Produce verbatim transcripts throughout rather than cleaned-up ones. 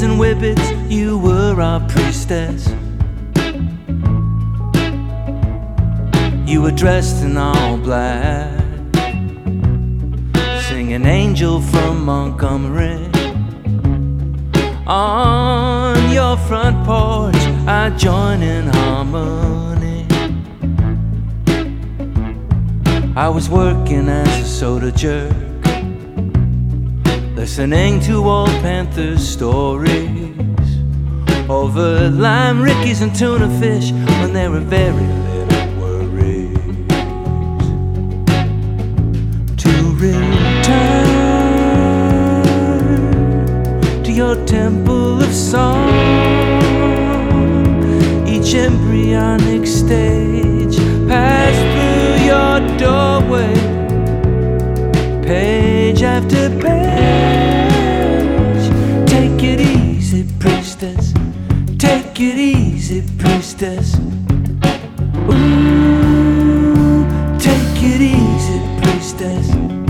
and whippets, you were our priestess. You were dressed in all black, singing Angel from Montgomery. On your front porch, I join in harmony. I was working as a soda jerk, listening to old Panthers stories over lime rickeys and tuna fish when there were very little worries. To return to your temple of song, each embryonic stage passed through your doorway, page after page. Take it easy, priestess. Take it easy, priestess. Ooh, take it easy, priestess.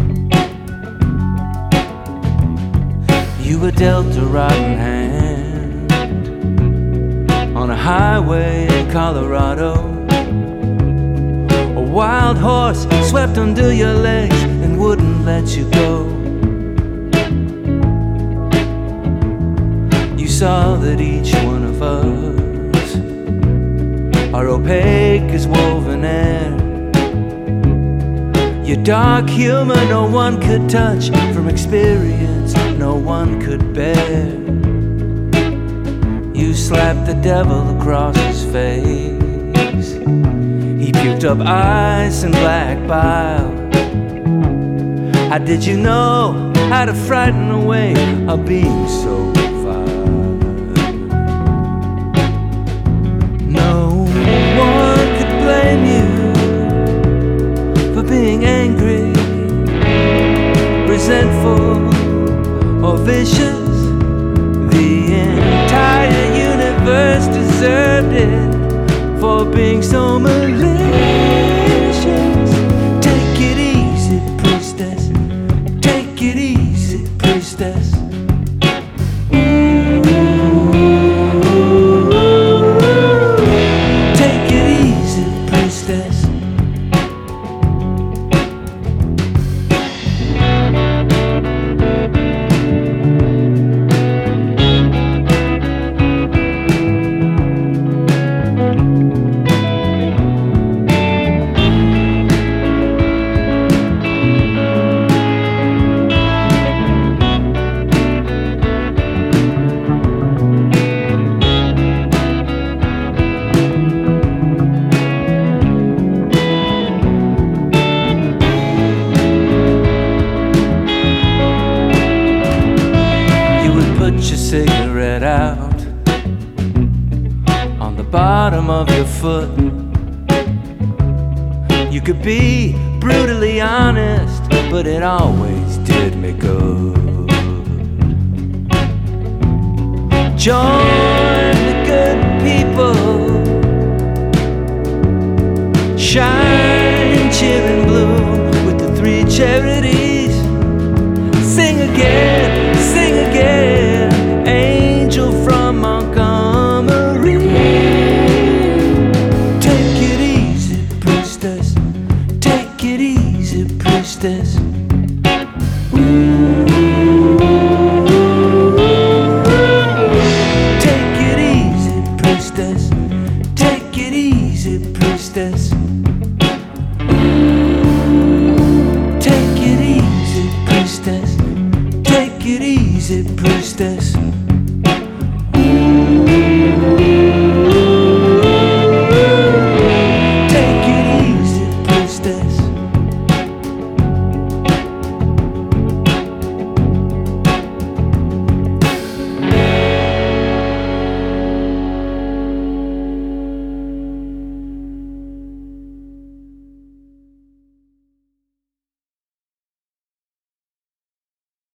You were dealt a rotten hand on a highway in Colorado. A wild horse swept under your legs and wouldn't let you go. You saw that each one of us are opaque as woven air. Your dark humor no one could touch, from experience no one could bear. You slapped the devil across his face. He puked up ice and black bile. How did you know how to frighten away a being so vile? No one could blame you for being angry, resentful, or vicious. The entire universe deserved it for being so malicious. Take it easy, priestess. Take it easy, priestess. Ooh, take it easy, priestess. Put your cigarette out on the bottom of your foot. You could be brutally honest, but it always did me good. Join the good people, shine, cheer and bloom with the three charities. Sing again.